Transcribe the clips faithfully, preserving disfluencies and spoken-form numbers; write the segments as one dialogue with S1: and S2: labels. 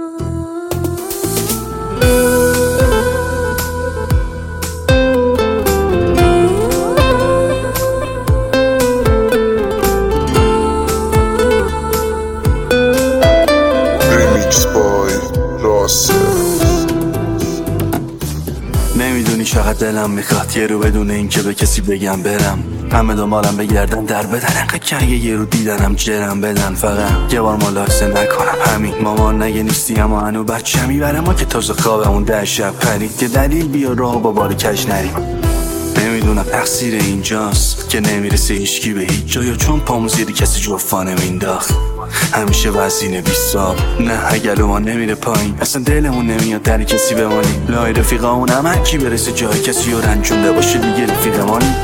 S1: نمیدونی چقدر دلم میخواد یه رو بدون این که به کسی بگم برم، همه دنبالم بگردن در بدن، انقدر که یه رو دیدنم جرم بدن، فقط یه بار ملاحظه نکنم همین. مامان نگه نیستی اما هنو بچه میبره ما که تازه خوابمون ده شب پرید، یه دلیل بیا راه با بار کج نریم. نمیدونم تقصیر اینجاست که نمیرسه هیچکی به هیچ جا، یا چون پامو زیر کسی جفا نمینداخت همیشه وزین بیستاب. نه اگه ما نمیره پایین اصلا دلمون نمیاد در کسی بمانیم، لای رفیقامون هم کی برسه جای کسی رو رنجونده باشه دیگه رفیقمانی.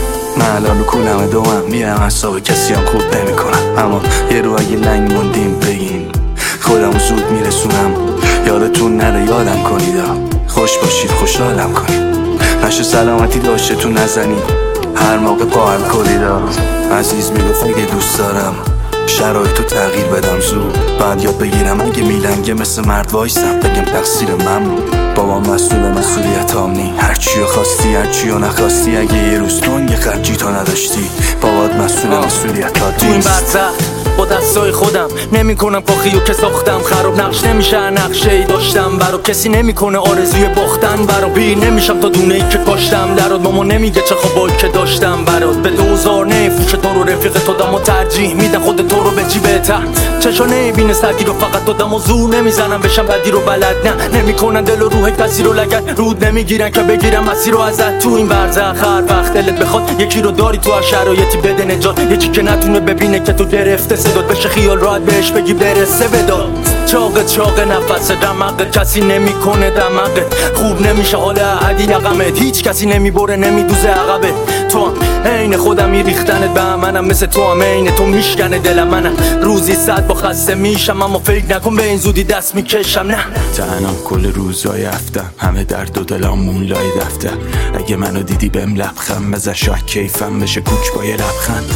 S1: من الان رو کولم دومم میرم حساب کسی هم خود نمی کنم، اما یه رو اگه لنگ موندیم بگین خودم زود میرسونم. یادتون نره یادم کنید، خوش باشید خوشحالم کنید، نشه سلامتی داشته تو نزنید هر موقع پا هم کلیدا. عزیز میگفت اگه دوست دارم شرایطو تغییر بدم زود، بعد یاد بگیرم اگه میلنگه مثل مرد وایسم بگم تقصیر من بود. بابا مسئول مسئولیت آمنی، هرچیو خواستی هرچیو نخواستی، اگه یه روز تو یه خرجی تو نداشتی بابات مسئول مسئولیت آتی.
S2: تو این برزخ با دستای خودم نمی کنم کاخیو که ساختم، خراب نقش نمیشه نقشه ای داشتم برا کسی نمیکنه آرزوی باختن برا بیر نمیشم تا دونه ای که کاشتم درات. ماما نمیگه چه خوابایی که داشتم برات، به دوزار نفوش تو رو رفیق تو دم و ترجیح میدن خود تو رو به جی بهتر. چشا نمیبینه سردی رو فقط دادم و زور نمیزنم بشم بدی رو بلد، نه نمیکنن دل و روح کسی رو لگد، رود نمیگیرن که بگیرم مسیر رو ازت. تو این برزخ هر وقت دلت بخواد یکی رو داری تو هر شرایطی بده نجات، یکی که نتونه ببینه که تو گرفته صدات بشه خیال راحت بهش بگی برسه بداد. چاق چاق نفس دماغت کسی نمیکنه دماغت، خوب نمیشه حال عدی یقمت، هیچ کسی نمیبره نمیدوزه عقبه. تو هم عین خودم میریختنت به منم، مثل تو هم عین تو میشکنه دلم منم. روزی صد با خسته میشم اما فکر نکن به این زودی دست میکشم، نه
S1: تنها کل روزای هفتم همه درد و دلامون لای دفتر. اگه منو دیدی بهم لبخند بزن شاید کیفم بشه کوک با یه لبخند.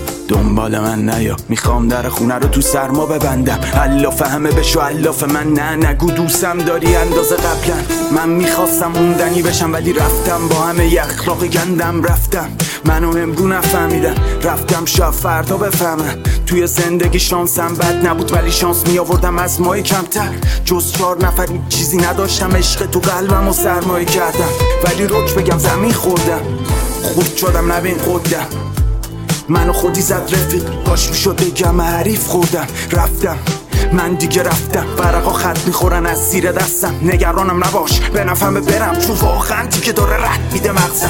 S1: دنبال من نیا میخوام در خونه رو تو سرما ببندم، علاف همه بشو علاف من، نه نگو دوستم داری اندازه قبلا. من میخواستم موندنی بشم ولی رفتم با همه ی اخلاق گندم، رفتم منو امرو نفهمیدن رفتم شاید فردا بفهمن. توی زندگی شانسم بد نبود ولی شانس میآوردم از مای کمتر، جز چهار نفر چیزی نداشتم، عشق تو قلبم و سرمایه کردم ولی روک بگم زمین خوردم، خود شدم نبین خودم منو خودی زد رفیق، باش میشد بگم حریف خوردم. رفتم من دیگه رفتم، ورقا خط میخورن از زیر دستم، نگرانم نباش به نفهمه برم چون واقعا دیگه داره رد میده مغزم.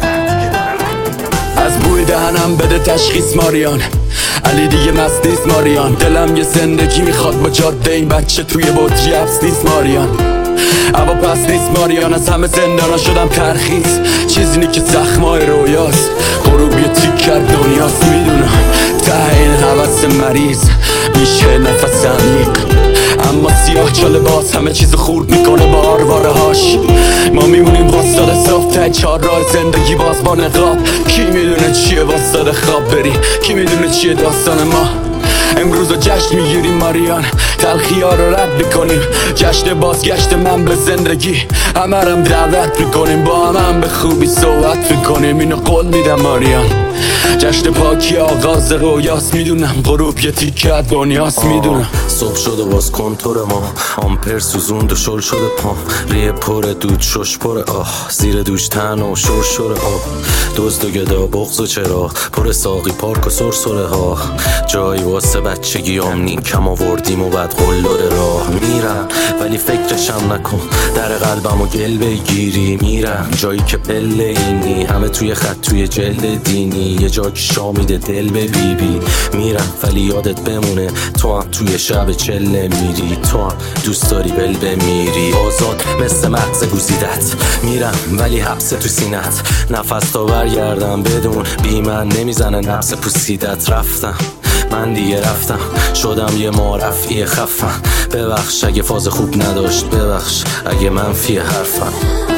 S2: از بوی دهنم بده تشخیص ماریان، علی دیگه مست نیست ماریان، دلم یه زندگی میخواد با جاده این بچه توی بطری حبس نیست ماریان. اما پس نیست ماریان، از همه زندانا شدم ترخیص، چیزی نی که زخمای رویاست، غروب یه تیک کرد دنیاست. میدونم ته این حوث مریض میشه نفس عمیق، اما سیاه چاله باز همه چیز خورد میکنه با آرواره هاش. ما میمونیم واسطاد صاف ته چهار راه زندگی باز با نقاب، کی میدونه چیه واسطاد خواب بری، کی میدونه چیه داستان ما. امروز رو جشن میگیریم ماریان، تلخی ها رو رد میکنیم، جشن بازگشت من به زندگی، همه رم دعوت میکنیم، با هم هم به خوبی صحبت میکنیم، اینو قول میدم ماریان. جشن پاکی آغاز رویاست، میدونم غروب یه تیکه دنیاست، میدونم
S3: صبح شده باز کنتور ما، آمپر سوزوند و شل شده پام، ریه پر دود شش پر آه، زیر دوش تن و شور شور آه، دزد و گدا بغض و چرا پر ساقی پارک و سرسره ها، جایی واسه بچگی آمنی کم آوردیم و بعد قلدر راه. میرم ولی فکرشم نکن در قلبم و گل بگیری، میرم جایی که پله اینی همه توی خط توی جلد دینی، یه جا که شامیده دل به بی بی. میرم ولی یادت بمونه تو هم توی شب چله میری، تو هم دوست داری بل بمیری، آزاد مثل مغز گوزیدت. میرم ولی حبس تو سینت، نفس تا برگردم بدون بی من نمیزنه نفس پوسیدت. رفتم من دیگه رفتم، شدم یه معرفی خفن، ببخش اگه فاز خوب نداشت، ببخش اگه منفی حرفم.